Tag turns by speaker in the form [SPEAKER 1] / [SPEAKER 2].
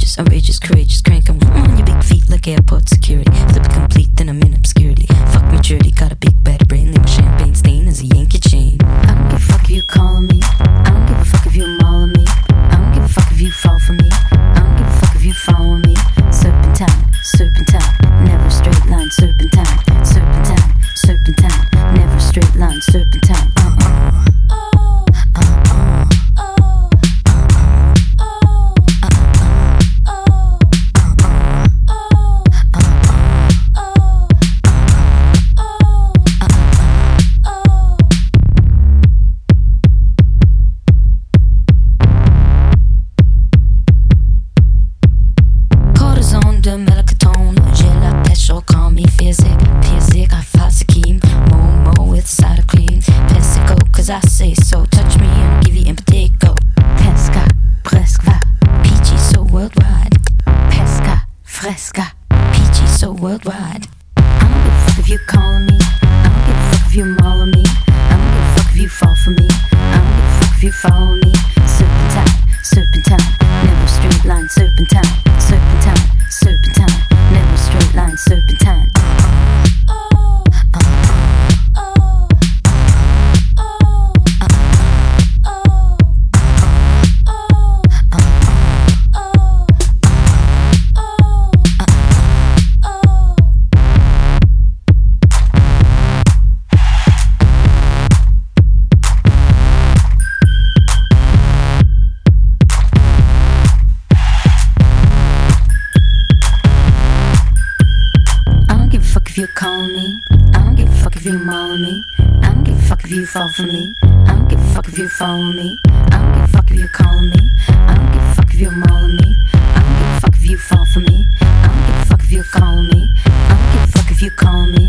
[SPEAKER 1] outrageous, courageous, crank 'em on your big feet like airport security. Flip it complete, then I'm in obscurity. Fuck me dirty, got a big bad brain, leave my champagne stain as a Yankee chain. I don't give a fuck if you calling me. I don't give a fuck if you're mauling me. I don't give a fuck if you fall for me. I don't give a fuck if you follow me. Serpentine, serpentine, never a straight line. Serpentine, serpentine, serpentine, never a straight line. Serpentine. I say so, touch me and I'll give you empathy. Go. Pesca, fresca, peachy so worldwide. Pesca, fresca, peachy so worldwide. I don't give a fuck if you calling me. I don't give a fuck if you mauling me. I don't give a fuck if you fall for me. I don't give a fuck if you follow me. Serpentine, serpentine, never a straight line. Serpentine, serpentine, serpentine, never a straight line. Serpentine. If you're calling me, I don't give a fuck if you're mauling me. I don't give a fuck if you fall for me. I don't give a fuck if you follow me. I don't give a fuck if you're calling me. I don't give a fuck if you're mauling me. I don't give a fuck if you fall for me. I don't give a fuck if you're calling me. I don't give a fuck if you calling me.